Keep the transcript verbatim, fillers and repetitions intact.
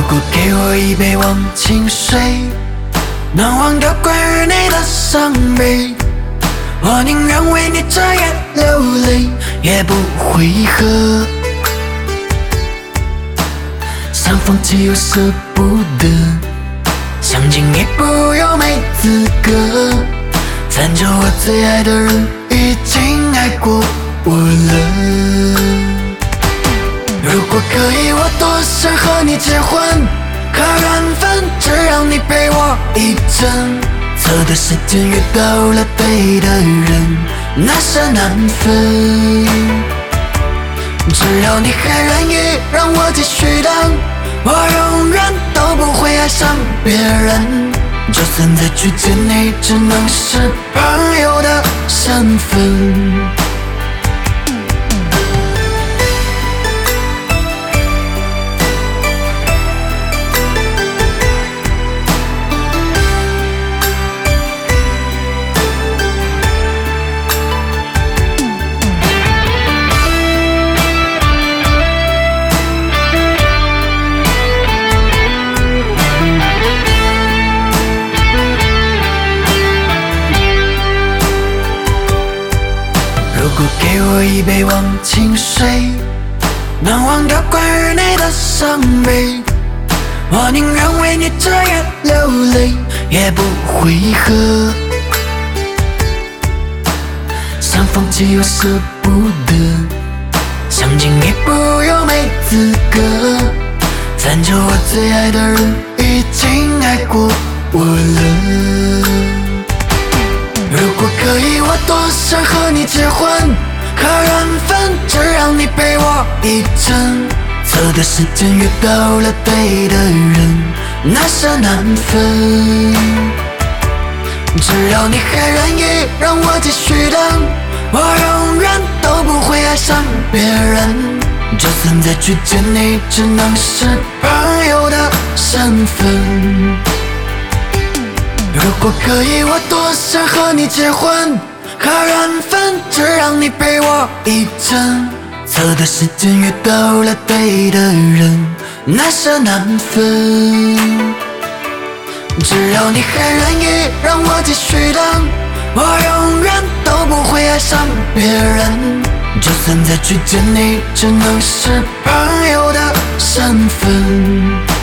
果给我一杯忘情水，能忘掉关于你的伤悲，我宁愿为你遮眼流泪，也不会喝。想放弃又舍不得，想进一步又没资格，反正我最爱的人已经爱过我了。如果可以，我多想和你结婚，可缘分只让你陪我一程，错的时间遇到了对的人，那是难分。只要你还愿意让我继续等，我永远都不会爱上别人，就算再去见你，只能是朋友的身份。如果给我一杯忘情水，能忘掉关于你的伤悲，我宁愿为你遮眼流泪，也不会喝。想放弃又舍不得，想进一步又没资格，反正我最爱的人已经爱过我了。如果可以，我多想和你结婚，可缘分只让你陪我一程，错的时间遇到了对的人，那是难分。只要你还愿意让我继续等，我永远都不会爱上别人，就算再去见你，只能是朋友的身份。如果可以，我多想和你结婚，可缘分只让你陪我一程，错的时间遇到了对的人，那是难分。只要你还愿意让我继续等，我永远都不会爱上别人，就算再去见你，只能是朋友的身份。